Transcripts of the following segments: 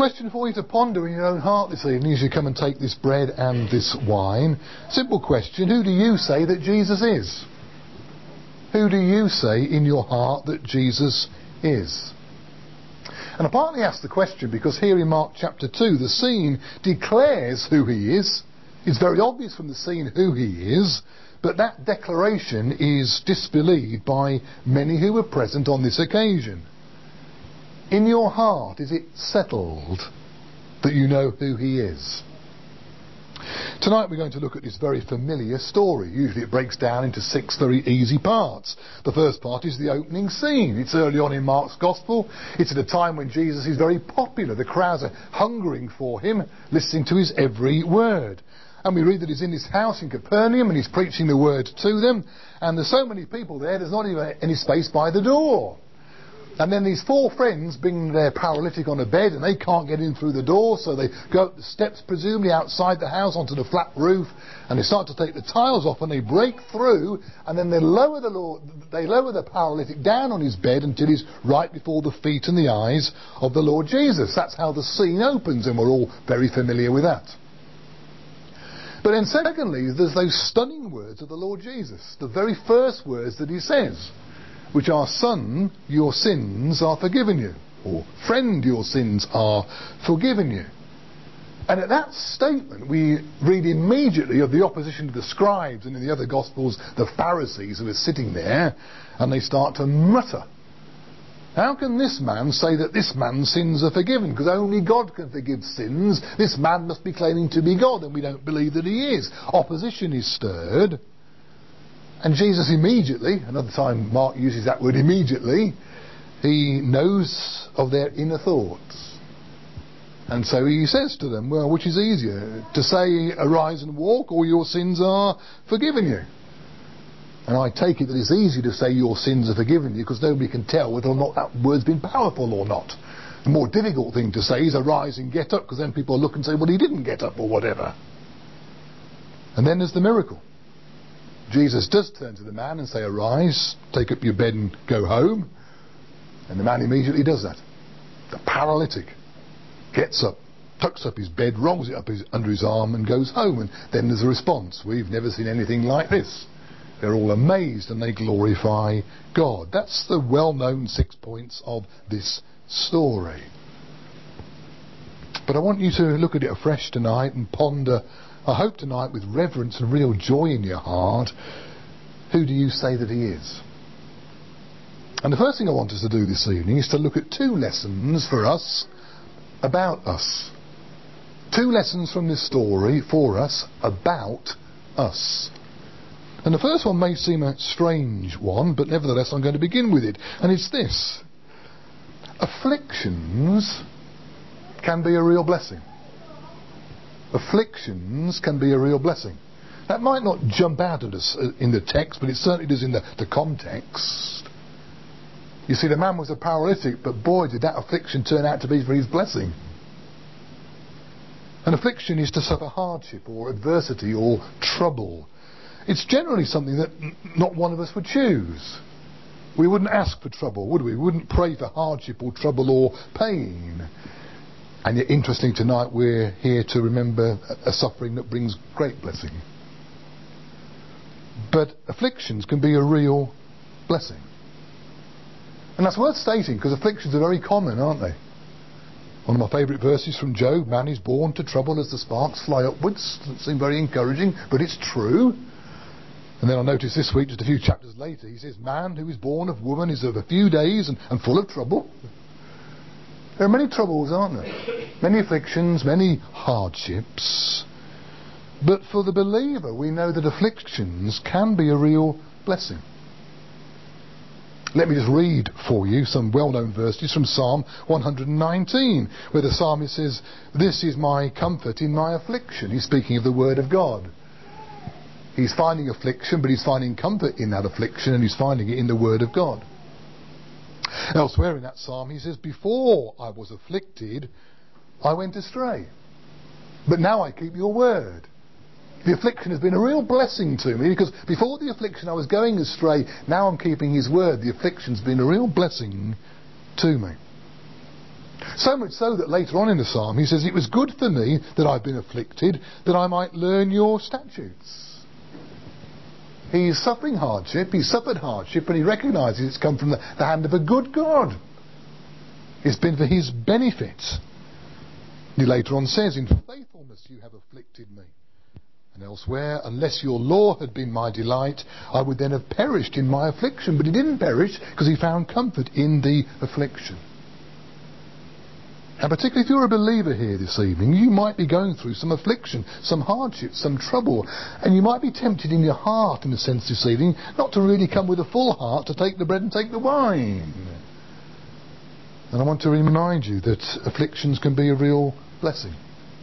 question for you to ponder in your own heart this evening as you come and take this bread and this wine. Simple question: who do you say that Jesus is? Who do you say in your heart that Jesus is? And I partly ask the question because here in Mark chapter 2 the scene declares who he is. It's very obvious from the scene who he is, but that declaration is disbelieved by many who were present on this occasion. In your heart, is it settled that you know who he is? Tonight we're going to look at this very familiar story. Usually it breaks down into 6 very easy parts. The first part is the opening scene. It's early on in Mark's Gospel. It's at a time when Jesus is very popular. The crowds are hungering for him, listening to his every word. And we read that he's in this house in Capernaum and he's preaching the word to them. And there's so many people there, there's not even any space by the door. And then these 4 friends bring their paralytic on a bed and they can't get in through the door, so they go up the steps, presumably outside the house, onto the flat roof, and they start to take the tiles off and they break through, and then they lower the paralytic down on his bed until he's right before the feet and the eyes of the Lord Jesus. That's how the scene opens, and we're all very familiar with that. But then secondly, there's those stunning words of the Lord Jesus, the very first words that he says, which are, "Son, your sins are forgiven you," or "Friend, your sins are forgiven you." And at that statement we read immediately of the opposition of the scribes, and in the other Gospels the Pharisees who are sitting there, and they start to mutter. How can this man say that this man's sins are forgiven? Because only God can forgive sins. This man must be claiming to be God, and we don't believe that he is. Opposition is stirred. And Jesus immediately, another time Mark uses that word immediately, he knows of their inner thoughts. And so he says to them, well, which is easier, to say, "Arise and walk," or "Your sins are forgiven you"? And I take it that it's easy to say "your sins are forgiven you" because nobody can tell whether or not that word's been powerful or not. The more difficult thing to say is "arise and get up," because then people look and say, well, he didn't get up or whatever. And then there's the miracle. Jesus does turn to the man and say, "Arise, take up your bed and go home." And the man immediately does that. The paralytic gets up, tucks up his bed, rolls it up under his arm and goes home. And then there's a response. "We've never seen anything like this." They're all amazed and they glorify God. That's the well-known 6 points of this story. But I want you to look at it afresh tonight and ponder, I hope tonight with reverence and real joy in your heart, who do you say that he is? And the first thing I want us to do this evening is to look at 2 lessons for us about us. 2 lessons from this story for us about us. And the first one may seem a strange one, but nevertheless I'm going to begin with it. And it's this: afflictions can be a real blessing. Afflictions can be a real blessing. That might not jump out at us in the text, but it certainly does in the context. You see, the man was a paralytic, but boy, did that affliction turn out to be for his blessing. An affliction is to suffer hardship or adversity or trouble. It's generally something that not one of us would choose. We wouldn't ask for trouble, would we? We wouldn't pray for hardship or trouble or pain. And yet, interesting, tonight we're here to remember a suffering that brings great blessing. But afflictions can be a real blessing. And that's worth stating, because afflictions are very common, aren't they? One of my favourite verses from Job: "Man is born to trouble as the sparks fly upwards." Doesn't seem very encouraging, but it's true. And then I noticed this week, just a few chapters later, he says, "Man who is born of woman is of a few days and full of trouble." There are many troubles, aren't there? Many afflictions, many hardships. But for the believer, we know that afflictions can be a real blessing. Let me just read for you some well-known verses from Psalm 119, where the psalmist says, "This is my comfort in my affliction." He's speaking of the Word of God. He's finding affliction, but he's finding comfort in that affliction, and he's finding it in the Word of God. Elsewhere in that psalm he says, "Before I was afflicted, I went astray, but now I keep your word." The affliction has been a real blessing to me, because before the affliction I was going astray. Now I'm keeping his word. The affliction's been a real blessing to me. So much so that later on in the psalm he says, "It was good for me that I've been afflicted, that I might learn your statutes." He's suffering hardship, he's suffered hardship, and he recognises it's come from the hand of a good God. It's been for his benefit. He later on says, "In faithfulness you have afflicted me." And elsewhere, "Unless your law had been my delight, I would then have perished in my affliction." But he didn't perish because he found comfort in the affliction. And particularly if you're a believer here this evening, you might be going through some affliction, some hardship, some trouble. And you might be tempted in your heart, in a sense this evening, not to really come with a full heart to take the bread and take the wine. And I want to remind you that afflictions can be a real blessing.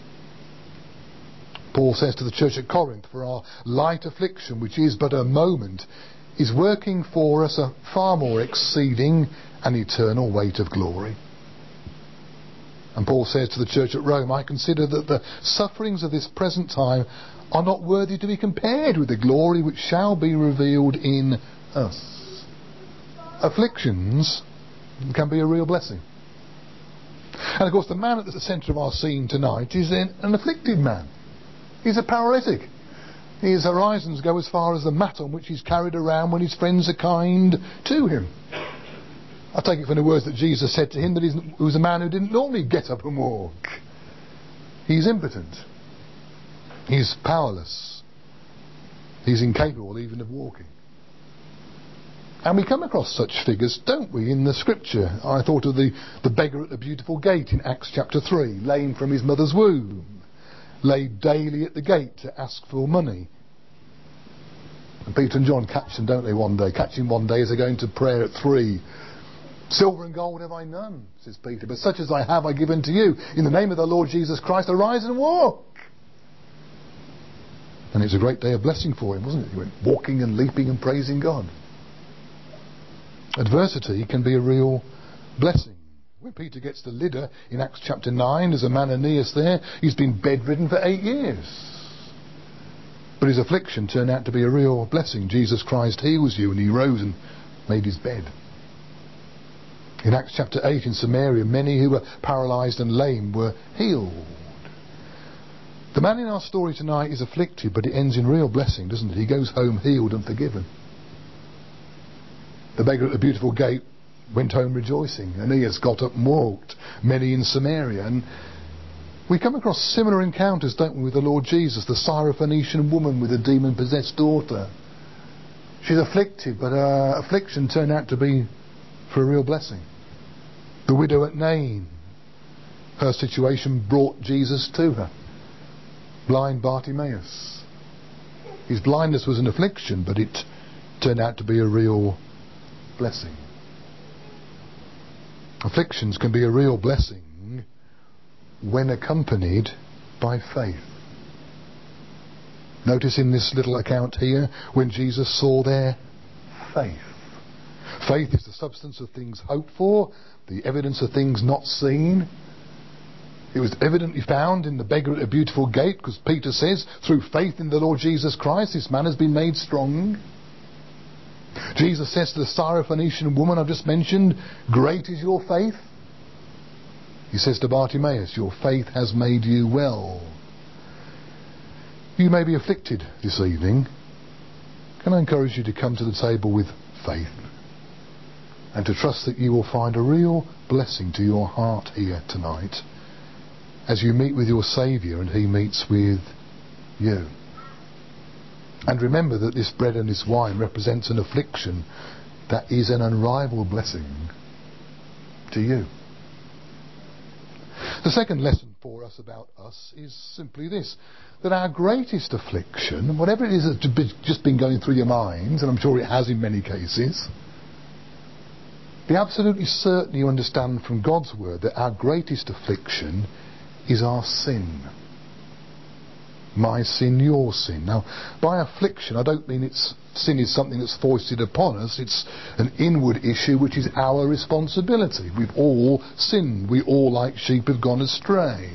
Paul says to the church at Corinth, "For our light affliction, which is but a moment, is working for us a far more exceeding and eternal weight of glory." And Paul says to the church at Rome, "I consider that the sufferings of this present time are not worthy to be compared with the glory which shall be revealed in us." Afflictions can be a real blessing. And of course the man at the centre of our scene tonight is an afflicted man. He's a paralytic. His horizons go as far as the mat on which he's carried around when his friends are kind to him. I take it from the words that Jesus said to him that he was a man who didn't normally get up and walk. He's impotent. He's powerless. He's incapable even of walking. And we come across such figures, don't we, in the scripture? I thought of the beggar at the beautiful gate in Acts chapter 3, lame from his mother's womb, laid daily at the gate to ask for money. And Peter and John catch him, don't they, one day? Catch him one day as they're going to prayer at 3. "Silver and gold have I none," says Peter, "but such as I have I give unto you. In the name of the Lord Jesus Christ, arise and walk." And it was a great day of blessing for him, wasn't it? He went walking and leaping and praising God. Adversity can be a real blessing. When Peter gets to Lydda in Acts chapter 9, there's a man Aeneas there. He's been bedridden for 8 years. But his affliction turned out to be a real blessing. Jesus Christ heals you, and he rose and made his bed. In Acts chapter 8 in Samaria, many who were paralysed and lame were healed. The man in our story tonight is afflicted, but it ends in real blessing, doesn't it? He goes home healed and forgiven. The beggar at the beautiful gate went home rejoicing. Aeneas got up and walked. Many in Samaria. And we come across similar encounters, don't we, with the Lord Jesus, the Syrophoenician woman with a demon-possessed daughter. She's afflicted, but her affliction turned out to be for a real blessing. The widow at Nain, her situation brought Jesus to her. Blind Bartimaeus, his blindness was an affliction, but it turned out to be a real blessing. Afflictions can be a real blessing when accompanied by faith. Notice in this little account here, when Jesus saw their faith. Faith is the substance of things hoped for, the evidence of things not seen. It was evidently found in the beggar at the beautiful gate, because Peter says, through faith in the Lord Jesus Christ, this man has been made strong. Jesus says to the Syrophoenician woman I've just mentioned, "Great is your faith." He says to Bartimaeus, "Your faith has made you well." You may be afflicted this evening. Can I encourage you to come to the table with faith and to trust that you will find a real blessing to your heart here tonight as you meet with your Saviour and he meets with you. And remember that this bread and this wine represents an affliction that is an unrivaled blessing to you. The second lesson for us about us is simply this, that our greatest affliction, whatever it is that's just been going through your minds, and I'm sure it has in many cases, be absolutely certain you understand from God's word that our greatest affliction is our sin. My sin, your sin. Now, by affliction, I don't mean sin is something that's foisted upon us. It's an inward issue which is our responsibility. We've all sinned. We all, like sheep, have gone astray.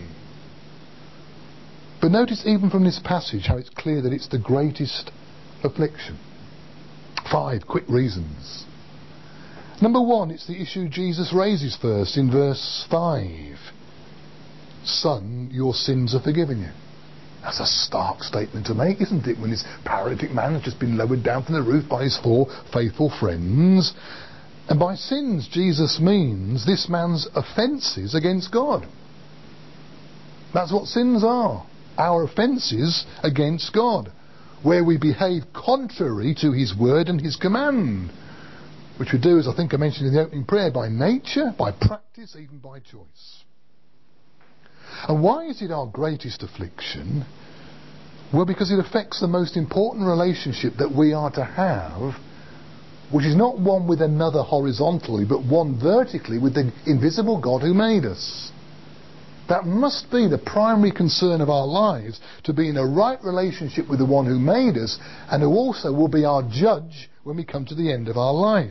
But notice even from this passage how it's clear that it's the greatest affliction. 5 quick reasons. Number one, it's the issue Jesus raises first in verse 5. Son, your sins are forgiven you. That's a stark statement to make, isn't it, when this paralytic man has just been lowered down from the roof by his 4 faithful friends. And by sins, Jesus means this man's offences against God. That's what sins are. Our offences against God, where we behave contrary to his word and his command, which we do, as I think I mentioned in the opening prayer, by nature, by practice, even by choice. And why is it our greatest affliction? Well, because it affects the most important relationship that we are to have, which is not one with another horizontally, but one vertically with the invisible God who made us. That must be the primary concern of our lives, to be in a right relationship with the one who made us and who also will be our judge when we come to the end of our life.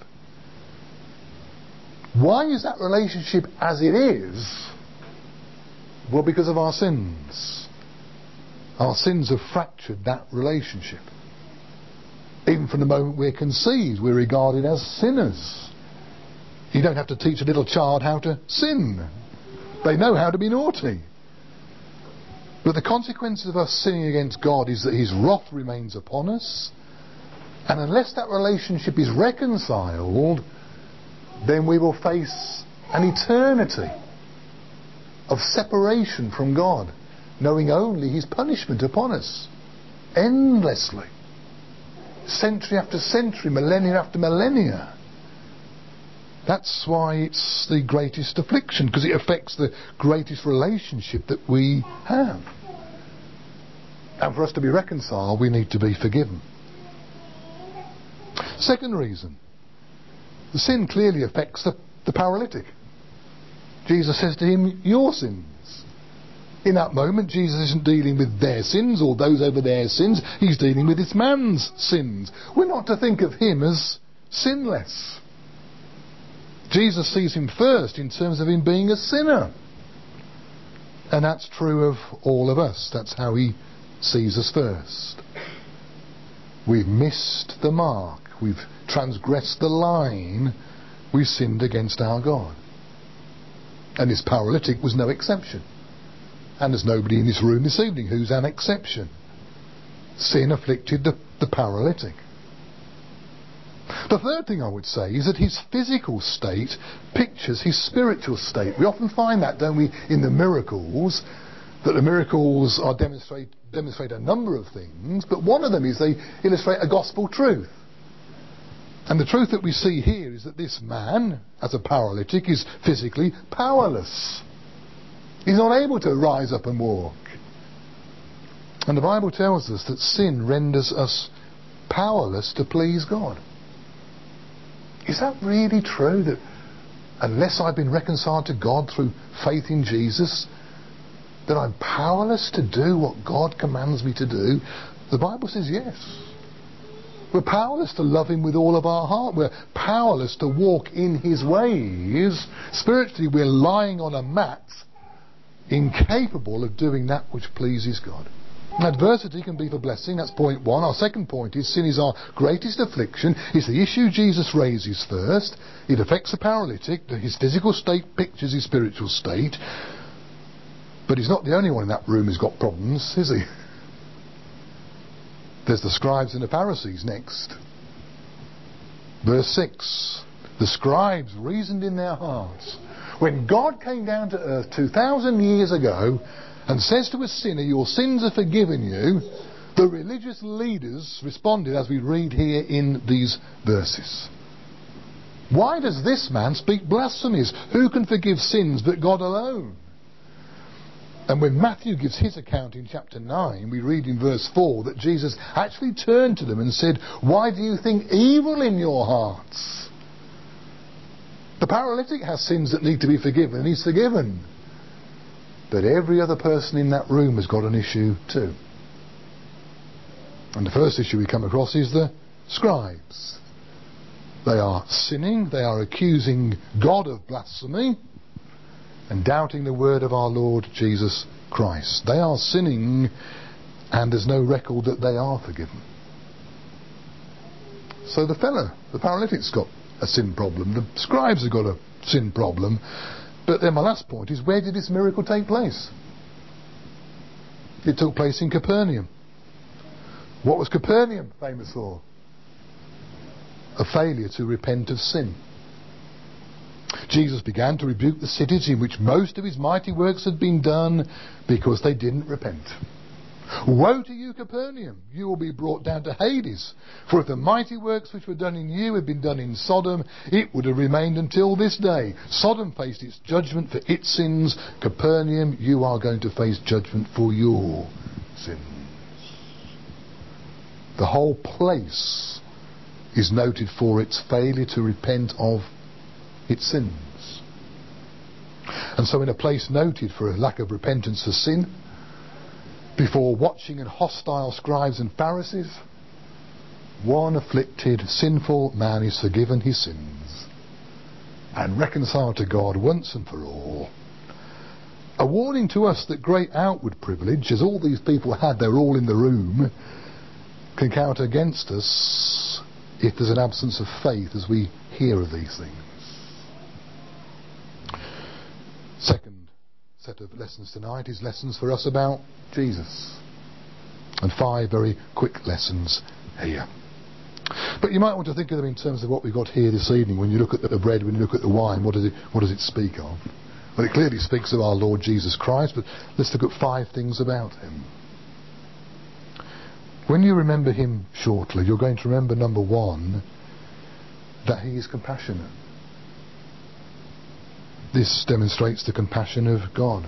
Why is that relationship as it is? Well, because of our sins. Our sins have fractured that relationship. Even from the moment we're conceived, we're regarded as sinners. You don't have to teach a little child how to sin. They know how to be naughty. But the consequences of us sinning against God is that his wrath remains upon us. And unless that relationship is reconciled, then we will face an eternity of separation from God, knowing only his punishment upon us, endlessly, century after century, millennia after millennia. That's why it's the greatest affliction, because it affects the greatest relationship that we have. And for us to be reconciled, we need to be forgiven. Second reason, the sin clearly affects the paralytic. Jesus says to him, your sins. In that moment, Jesus isn't dealing with their sins or those over their sins. He's dealing with this man's sins. We're not to think of him as sinless. Jesus sees him first in terms of him being a sinner. And that's true of all of us. That's how he sees us first. We've missed the mark. We've transgressed the line. We've sinned against our God. And this paralytic was no exception. And there's nobody in this room this evening who's an exception. Sin afflicted the paralytic. The third thing I would say is that his physical state pictures his spiritual state. We often find that, don't we, in the miracles, that the miracles are demonstrate a number of things, but one of them is they illustrate a gospel truth. And the truth that we see here is that this man, as a paralytic, is physically powerless. He's not able to rise up and walk. And the Bible tells us that sin renders us powerless to please God. Is that really true, that unless I've been reconciled to God through faith in Jesus, that I'm powerless to do what God commands me to do? The Bible says yes. We're powerless to love him with all of our heart. We're powerless to walk in his ways. Spiritually, we're lying on a mat, incapable of doing that which pleases God. Adversity can be for blessing. That's point one. Our second point is sin is our greatest affliction. It's the issue Jesus raises first. It affects the paralytic. His physical state pictures his spiritual state. But he's not the only one in that room who's got problems, is he? There's the scribes and the Pharisees next. Verse 6. The scribes reasoned in their hearts. When God came down to earth 2,000 years ago and says to a sinner, your sins are forgiven you, the religious leaders responded as we read here in these verses. Why does this man speak blasphemies? Who can forgive sins but God alone? And when Matthew gives his account in chapter 9, we read in verse 4 that Jesus actually turned to them and said, why do you think evil in your hearts? The paralytic has sins that need to be forgiven, and he's forgiven. But every other person in that room has got an issue too. And the first issue we come across is the scribes. They are sinning, they are accusing God of blasphemy and doubting the word of our Lord Jesus Christ. They are sinning, and there's no record that they are forgiven. So the paralytic's got a sin problem. The scribes have got a sin problem. But then my last point is, where did this miracle take place? It took place in Capernaum. What was Capernaum famous for? A failure to repent of sin. Jesus began to rebuke the cities in which most of his mighty works had been done because they didn't repent. Woe to you, Capernaum! You will be brought down to Hades. For if the mighty works which were done in you had been done in Sodom, it would have remained until this day. Sodom faced its judgment for its sins. Capernaum, you are going to face judgment for your sins. The whole place is noted for its failure to repent of its sins. And so in a place noted for a lack of repentance for sin, before watching and hostile scribes and Pharisees, one afflicted, sinful man is forgiven his sins and reconciled to God once and for all. A warning to us that great outward privilege, as all these people had, they were all in the room, can count against us if there's an absence of faith as we hear of these things. Second set of lessons tonight is lessons for us about Jesus. And 5 very quick lessons here. But you might want to think of them in terms of what we've got here this evening. When you look at the bread, when you look at the wine, what does it speak of? Well, it clearly speaks of our Lord Jesus Christ, but let's look at 5 things about him. When you remember him shortly, you're going to remember, number 1, that he is compassionate. This demonstrates the compassion of God.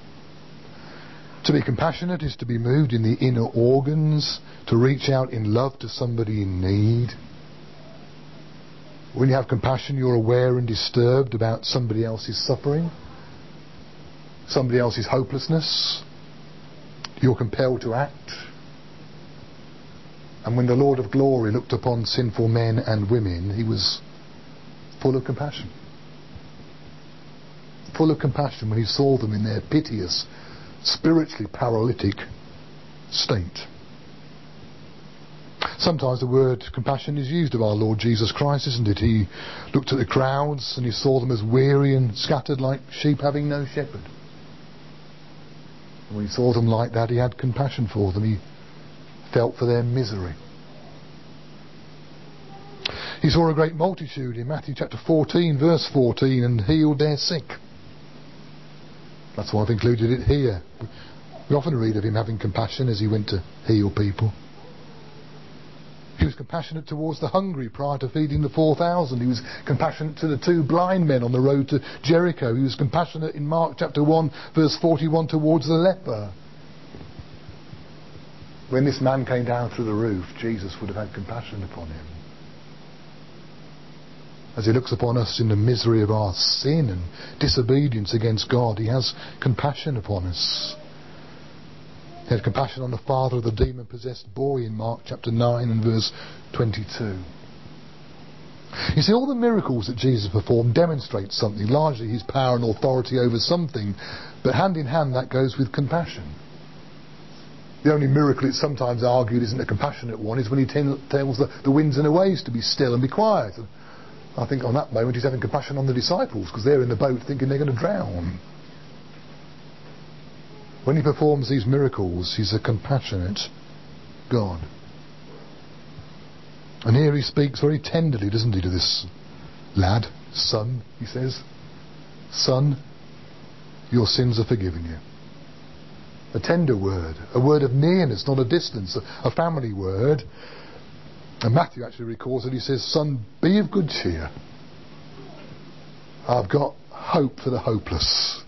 To be compassionate is to be moved in the inner organs, to reach out in love to somebody in need. When you have compassion, you're aware and disturbed about somebody else's suffering, somebody else's hopelessness. You're compelled to act. And when the Lord of glory looked upon sinful men and women, he was full of compassion. Full of compassion when he saw them in their piteous, spiritually paralytic state. Sometimes the word compassion is used of our Lord Jesus Christ, isn't it? He looked at the crowds and he saw them as weary and scattered like sheep having no shepherd. And when he saw them like that, he had compassion for them. He felt for their misery. He saw a great multitude in Matthew chapter 14 verse 14 and healed their sick. That's why I've included it here. We often read of him having compassion as he went to heal people. He was compassionate towards the hungry prior to feeding the 4,000. He was compassionate to the 2 blind men on the road to Jericho. He was compassionate in Mark chapter 1 verse 41 towards the leper. When this man came down through the roof, Jesus would have had compassion upon him. As he looks upon us in the misery of our sin and disobedience against God, he has compassion upon us. He had compassion on the father of the demon-possessed boy in Mark chapter 9 and verse 22. You see, all the miracles that Jesus performed demonstrate something, largely his power and authority over something, but hand in hand that goes with compassion. The only miracle it's sometimes argued isn't a compassionate one is when he tells the winds and the waves to be still and be quiet. And I think on that moment he's having compassion on the disciples because they're in the boat thinking they're going to drown. When he performs these miracles, he's a compassionate God. And here he speaks very tenderly, doesn't he, to this lad, son, he says, son, your sins are forgiven you. A tender word, a word of nearness, not a distance, a family word. And Matthew actually records that he says, son, be of good cheer. I've got hope for the hopeless.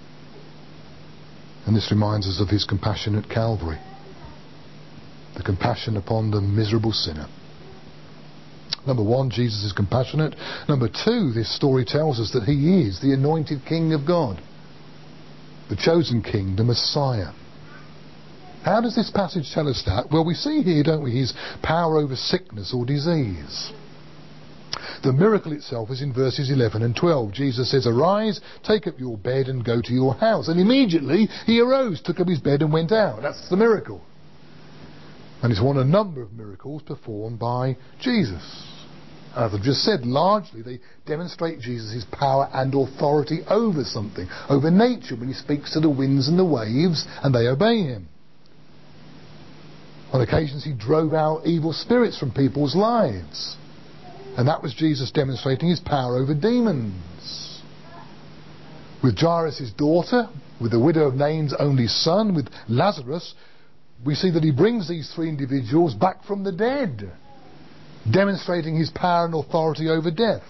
And this reminds us of his compassion at Calvary. The compassion upon the miserable sinner. Number 1, Jesus is compassionate. Number 2, this story tells us that he is the anointed King of God. The chosen King, the Messiah. How does this passage tell us that? Well, we see here, don't we, his power over sickness or disease. The miracle itself is in verses 11 and 12. Jesus says, arise, take up your bed and go to your house. And immediately he arose, took up his bed and went out. That's the miracle. And it's one of a number of miracles performed by Jesus. As I've just said, largely they demonstrate Jesus' power and authority over something, over nature, when he speaks to the winds and the waves and they obey him. On occasions he drove out evil spirits from people's lives, and that was Jesus demonstrating his power over demons. With Jairus' daughter, with the widow of Nain's only son, with Lazarus, we see that he brings these three individuals back from the dead, demonstrating his power and authority over death.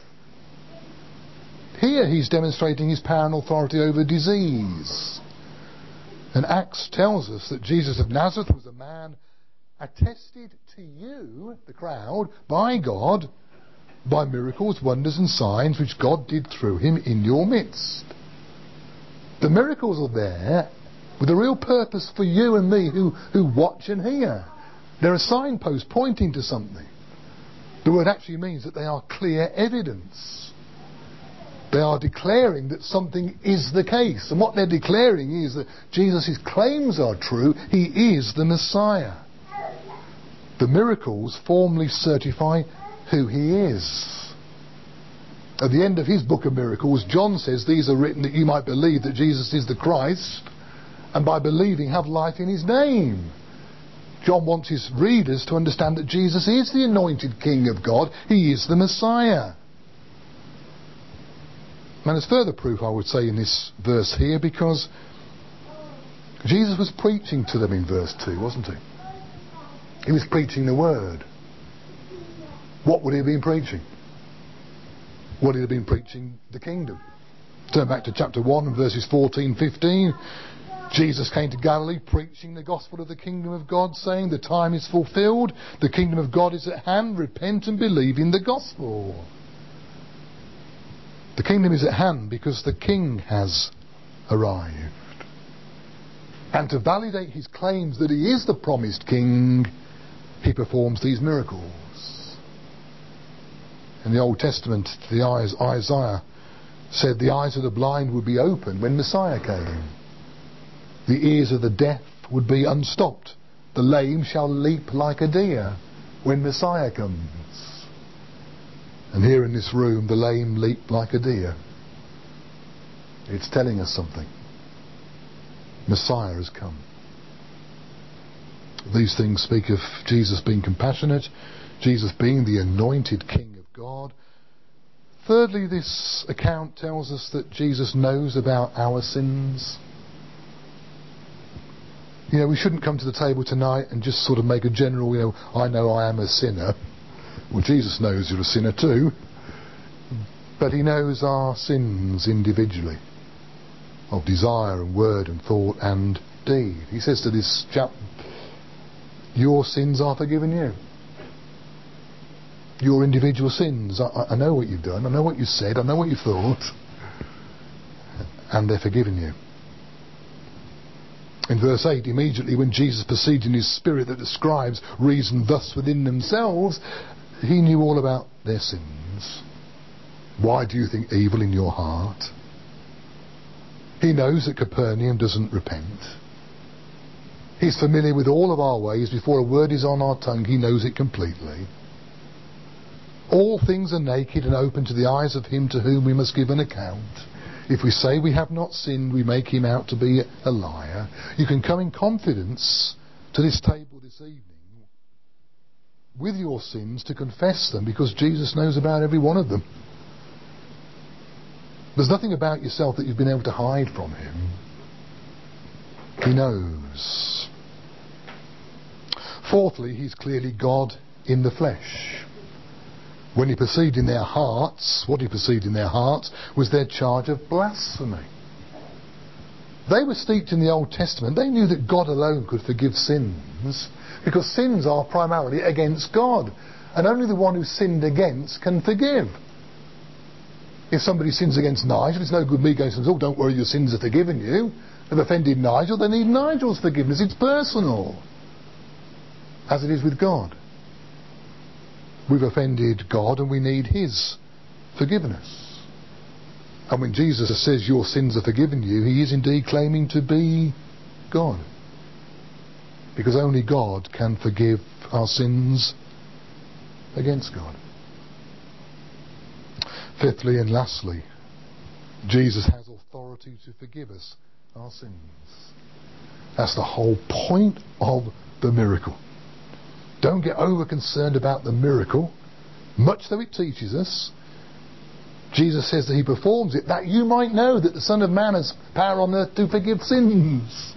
Here he's demonstrating his power and authority over disease. And Acts tells us that Jesus of Nazareth was a man attested to you, the crowd, by God, by miracles, wonders and signs which God did through him in your midst. The miracles are there with a real purpose for you and me who watch and hear. They're a signpost pointing to something. The word actually means that they are clear evidence. They are declaring that something is the case. And what they're declaring is that Jesus' claims are true. He is the Messiah. The miracles formally certify who he is. At the end of his book of miracles, John says these are written that you might believe that Jesus is the Christ, and by believing have life in his name. John wants his readers to understand that Jesus is the anointed King of God. He is the Messiah. And there's further proof, I would say, in this verse here, because Jesus was preaching to them in verse 2, wasn't he? He was preaching the word. What would he have been preaching? Would he have been preaching the kingdom? Turn back to chapter 1 and verses 14, 15. Jesus came to Galilee preaching the gospel of the kingdom of God, saying, the time is fulfilled, the kingdom of God is at hand, repent and believe in the gospel. The kingdom is at hand because the king has arrived. And to validate his claims that he is the promised king, he performs these miracles. In the Old Testament, Isaiah said the eyes of the blind would be open when Messiah came. The ears of the deaf would be unstopped. The lame shall leap like a deer when Messiah comes. And here in this room, the lame leap like a deer. It's telling us something. Messiah has come. These things speak of Jesus being compassionate, Jesus being the anointed King of God. Thirdly, this account tells us that Jesus knows about our sins. You know, we shouldn't come to the table tonight and just sort of make a general, I know I am a sinner. Well, Jesus knows you're a sinner too. But he knows our sins individually, of desire and word and thought and deed. He says to this chap, your sins are forgiven you. Your individual sins. I know what you've done. I know what you said. I know what you thought. And they're forgiven you. In verse 8, immediately when Jesus perceived in his spirit that the scribes reasoned thus within themselves, he knew all about their sins. Why do you think evil in your heart? He knows that Capernaum doesn't repent. He's familiar with all of our ways. Before a word is on our tongue, he knows it completely. All things are naked and open to the eyes of him to whom we must give an account. If we say we have not sinned, we make him out to be a liar. You can come in confidence to this table this evening with your sins to confess them, because Jesus knows about every one of them. There's nothing about yourself that you've been able to hide from him. He knows. Fourthly, he's clearly God in the flesh. When he perceived in their hearts, what he perceived in their hearts was their charge of blasphemy. They were steeped in the Old Testament. They knew that God alone could forgive sins, because sins are primarily against God, and only the one who's sinned against can forgive. If somebody sins against Nigel, it's no good me going to say, oh, don't worry, your sins are forgiven you. They've offended Nigel, they need Nigel's forgiveness. It's personal, as it is with God. We've offended God and we need his forgiveness. And when Jesus says your sins are forgiven you, he is indeed claiming to be God. Because only God can forgive our sins against God. Fifthly and lastly, Jesus has authority to forgive us our sins. That's the whole point of the miracle. Don't get over concerned about the miracle, much though it teaches us. Jesus says that he performs it that you might know that the Son of Man has power on earth to forgive sins.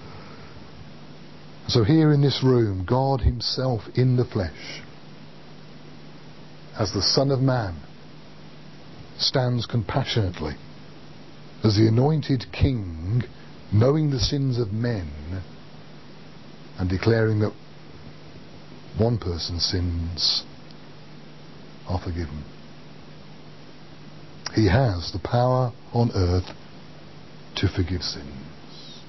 So here in this room, God himself in the flesh, as the Son of Man, stands compassionately as the anointed King, knowing the sins of men and declaring that one person's sins are forgiven. He has the power on earth to forgive sins.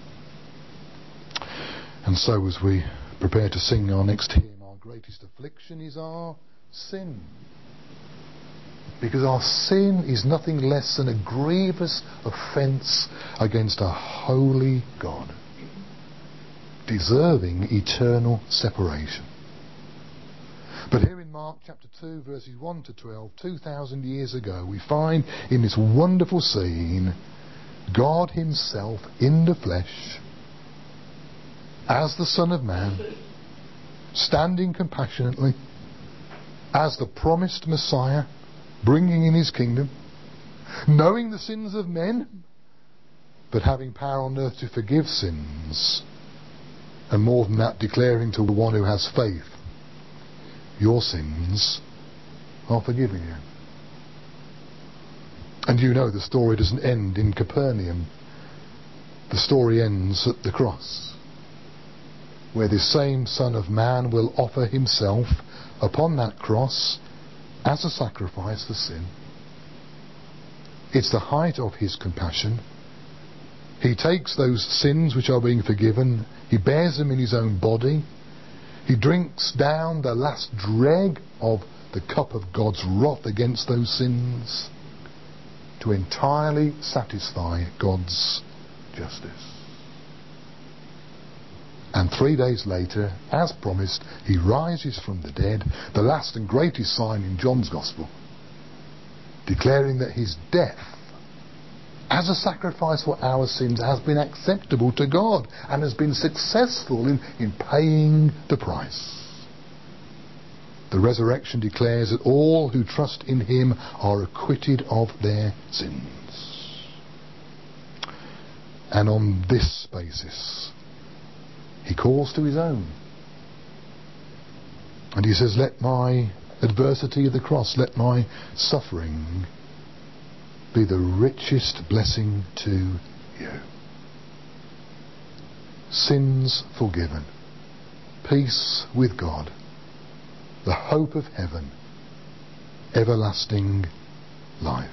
And so as we prepare to sing our next hymn, our greatest affliction is our sin. Because our sin is nothing less than a grievous offence against a holy God, deserving eternal separation. But here in Mark chapter 2 verses 1 to 12, 2,000 years ago, we find in this wonderful scene God himself in the flesh, as the Son of Man, standing compassionately as the promised Messiah, bringing in his kingdom, knowing the sins of men, but having power on earth to forgive sins, and more than that, declaring to the one who has faith, your sins are forgiven you. And you know the story doesn't end in Capernaum. The story ends at the cross, where this same Son of Man will offer himself upon that cross as a sacrifice for sin. It's the height of his compassion. He takes those sins which are being forgiven, he bears them in his own body, he drinks down the last dreg of the cup of God's wrath against those sins to entirely satisfy God's justice. And 3 days later, as promised, he rises from the dead, the last and greatest sign in John's Gospel, declaring that his death as a sacrifice for our sins has been acceptable to God and has been successful in paying the price. The resurrection declares that all who trust in him are acquitted of their sins. And on this basis, he calls to his own. And he says, let my adversity of the cross, let my suffering be the richest blessing to you. Sins forgiven, peace with God, the hope of heaven, everlasting life.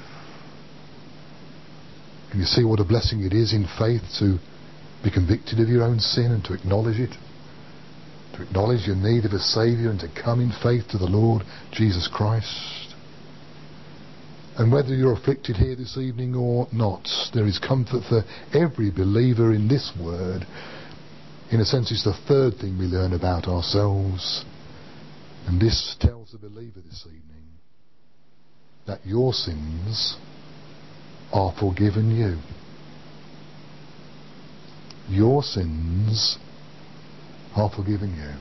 Can you see what a blessing it is in faith to be convicted of your own sin and to acknowledge it, to acknowledge your need of a Saviour and to come in faith to the Lord Jesus Christ? And whether you're afflicted here this evening or not, there is comfort for every believer in this word. In a sense, it's the third thing we learn about ourselves. And this tells the believer this evening that your sins are forgiven you. Your sins are forgiven you.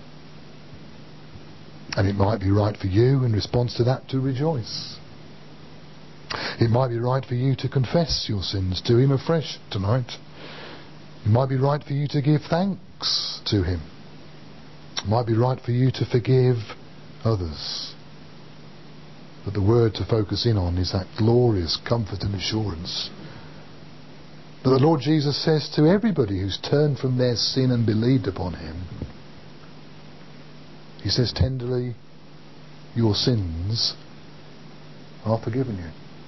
And it might be right for you in response to that to rejoice. It might be right for you to confess your sins to him afresh tonight. It might be right for you to give thanks to him. It might be right for you to forgive others. But the word to focus in on is that glorious comfort and assurance that the Lord Jesus says to everybody who's turned from their sin and believed upon him. He says tenderly, your sins are forgiven you.